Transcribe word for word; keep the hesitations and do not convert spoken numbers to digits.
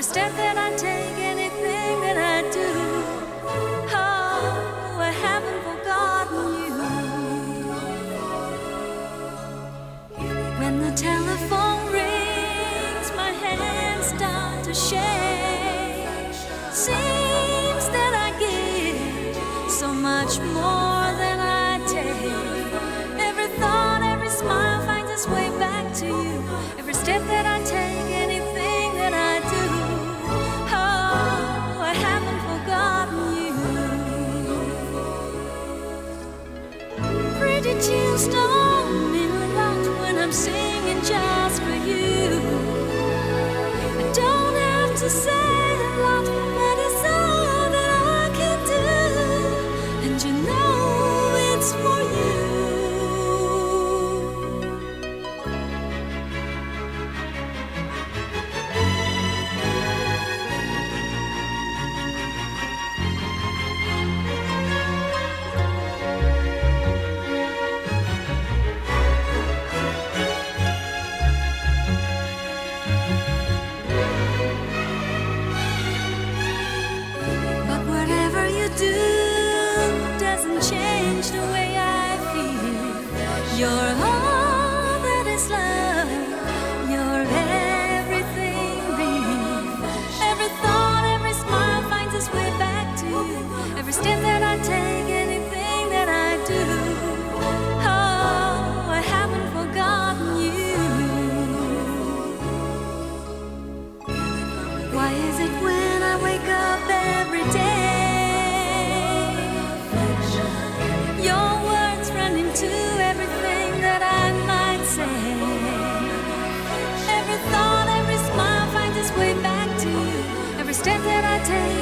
every step that I take, anything that I do. Oh, I haven't forgotten you. When the telephone rings, my hands start to shake. Seems that I give so much more than I take. Every thought, every smile finds its way back to you. Every step that I take, anything that I do. Oh, I haven't forgotten you. Pretty tunes don't mean a lot when I'm singing just for you. I don't have to say a lot, but it's all that I can do. And you know it's for you. Do doesn't change the way I feel. You're all that is love. You're everything real. Every thought, every smile finds its way back to you. Every step that I take, anything that I do. Oh, I haven't forgotten you. Why is it when I wake up every day, to everything that I might say? Every thought, every smile finds its way back to you. Every step that I take,